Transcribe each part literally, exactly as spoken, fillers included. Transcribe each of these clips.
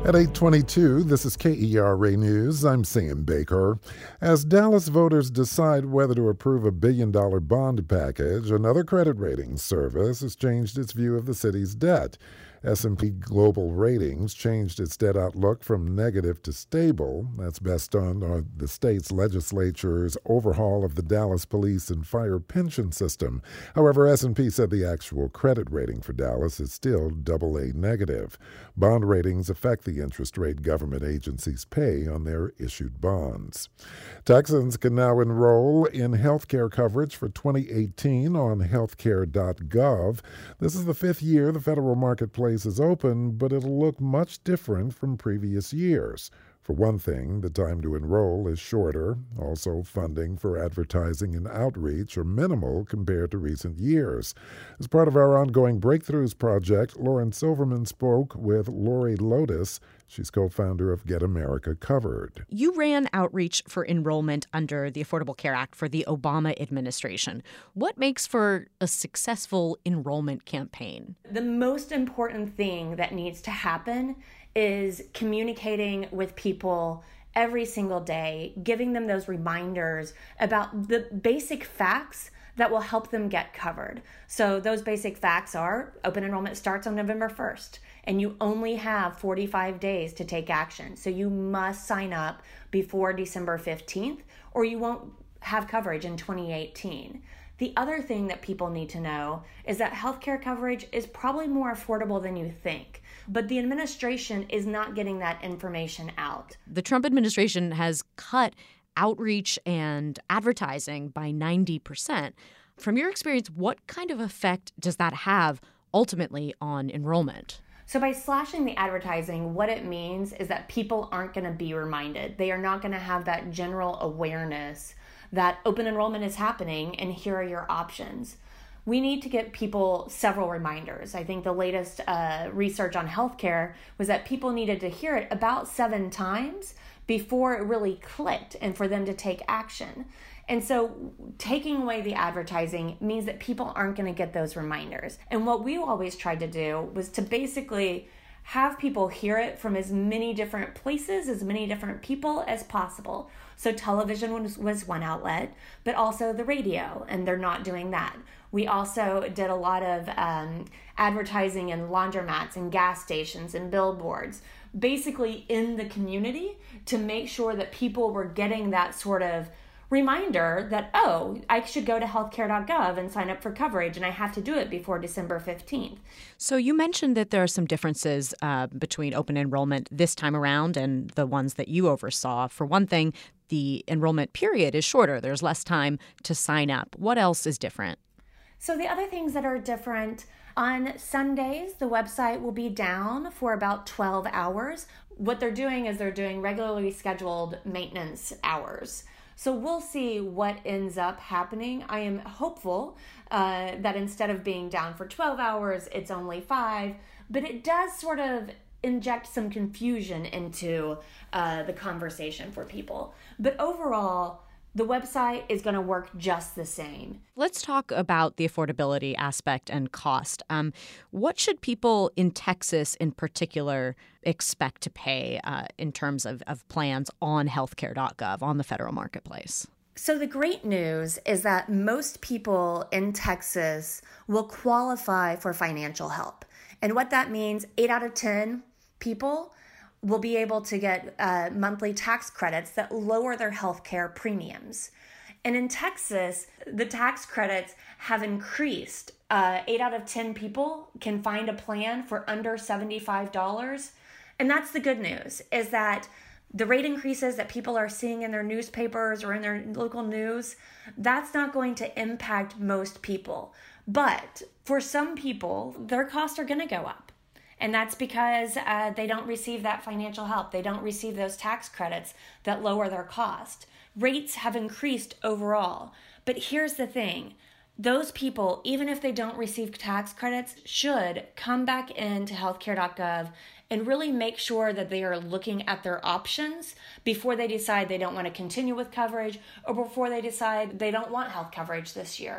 At eight twenty-two, this is K E R A News. I'm Sam Baker. As Dallas voters decide whether to approve a billion-dollar bond package, another credit rating service has changed its view of the city's debt. S and P Global Ratings changed its debt outlook from negative to stable. That's based on uh, the state's legislature's overhaul of the Dallas police and fire pension system. However, S and P said the actual credit rating for Dallas is still double A negative. Bond ratings affect the interest rate government agencies pay on their issued bonds. Texans can now enroll in health care coverage for twenty eighteen on healthcare dot gov. This is the fifth year the federal marketplace is open, but it'll look much different from previous years. For one thing, the time to enroll is shorter. Also, funding for advertising and outreach are minimal compared to recent years. As part of our ongoing Breakthroughs project, Lauren Silverman spoke with Lori Lotus. She's co-founder of Get America Covered. You ran outreach for enrollment under the Affordable Care Act for the Obama administration. What makes for a successful enrollment campaign? The most important thing that needs to happen is communicating with people every single day, giving them those reminders about the basic facts that will help them get covered. So those basic facts are open enrollment starts on November first, and you only have forty-five days to take action. So you must sign up before December fifteenth, or you won't have coverage in twenty eighteen. The other thing that people need to know is that healthcare coverage is probably more affordable than you think, but the administration is not getting that information out. The Trump administration has cut outreach and advertising by ninety percent. From your experience, what kind of effect does that have ultimately on enrollment? So by slashing the advertising, what it means is that people aren't going to be reminded. They are not going to have that general awareness that open enrollment is happening and here are your options. We need to give people several reminders. I think the latest uh, research on healthcare was that people needed to hear it about seven times before it really clicked and for them to take action. And so taking away the advertising means that people aren't going to get those reminders. And what we always tried to do was to basically have people hear it from as many different places, as many different people as possible. So television was, was one outlet, but also the radio, and they're not doing that. We also did a lot of um, advertising in laundromats and gas stations and billboards, basically in the community to make sure that people were getting that sort of reminder that, oh, I should go to healthcare dot gov and sign up for coverage, and I have to do it before December fifteenth. So you mentioned that there are some differences uh, between open enrollment this time around and the ones that you oversaw. For one thing, the enrollment period is shorter. There's less time to sign up. What else is different? So the other things that are different, on Sundays, the website will be down for about twelve hours. What they're doing is they're doing regularly scheduled maintenance hours. So we'll see what ends up happening. I am hopeful uh, that instead of being down for twelve hours, it's only five, but it does sort of inject some confusion into uh, the conversation for people. But overall, the website is going to work just the same. Let's talk about the affordability aspect and cost. Um, what should people in Texas in particular expect to pay uh, in terms of, of plans on healthcare dot gov, on the federal marketplace? So the great news is that most people in Texas will qualify for financial help. And what that means, eight out of ten people will be able to get uh, monthly tax credits that lower their healthcare premiums. And in Texas, the tax credits have increased. Uh, eight out of ten people can find a plan for under seventy-five dollars. And that's the good news, is that the rate increases that people are seeing in their newspapers or in their local news, that's not going to impact most people. But for some people, their costs are going to go up. And that's because uh, they don't receive that financial help. They don't receive those tax credits that lower their cost. Rates have increased overall. But here's the thing. Those people, even if they don't receive tax credits, should come back into healthcare dot gov and really make sure that they are looking at their options before they decide they don't want to continue with coverage or before they decide they don't want health coverage this year.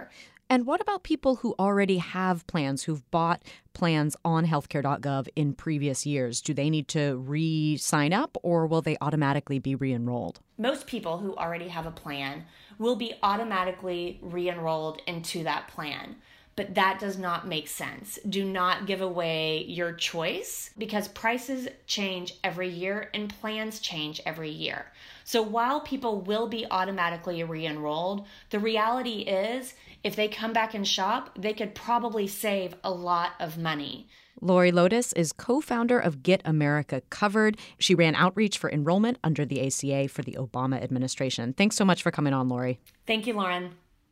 And what about people who already have plans, who've bought plans on healthcare dot gov in previous years? Do they need to re-sign up, or will they automatically be re-enrolled? Most people who already have a plan will be automatically re-enrolled into that plan. But that does not make sense. Do not give away your choice because prices change every year and plans change every year. So while people will be automatically re-enrolled, the reality is if they come back and shop, they could probably save a lot of money. Lori Lotus is co-founder of Get America Covered. She ran outreach for enrollment under the A C A for the Obama administration. Thanks so much for coming on, Lori. Thank you, Lauren.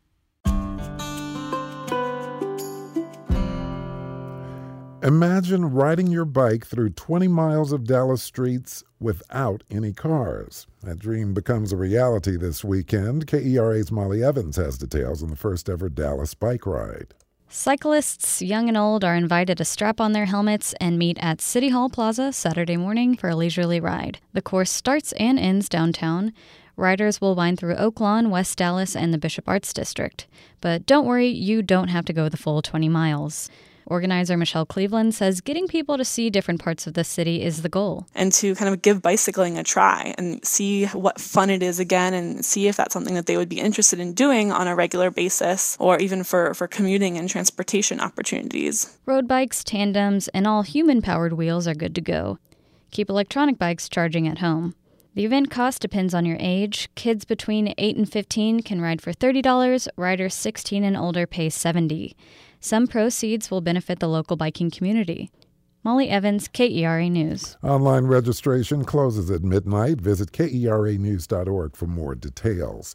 Imagine riding your bike through twenty miles of Dallas streets without any cars. That dream becomes a reality this weekend. K E R A's Molly Evans has details on the first ever Dallas bike ride. Cyclists, young and old, are invited to strap on their helmets and meet at City Hall Plaza Saturday morning for a leisurely ride. The course starts and ends downtown. Riders will wind through Oak Lawn, West Dallas, and the Bishop Arts District. But don't worry, you don't have to go the full twenty miles. Organizer Michelle Cleveland says getting people to see different parts of the city is the goal. And to kind of give bicycling a try and see what fun it is again and see if that's something that they would be interested in doing on a regular basis or even for, for commuting and transportation opportunities. Road bikes, tandems, and all human-powered wheels are good to go. Keep electronic bikes charging at home. The event cost depends on your age. Kids between eight and fifteen can ride for thirty dollars. Riders sixteen and older pay seventy dollars. Some proceeds will benefit the local biking community. Molly Evans, K E R A News. Online registration closes at midnight. Visit K E R A news dot org for more details.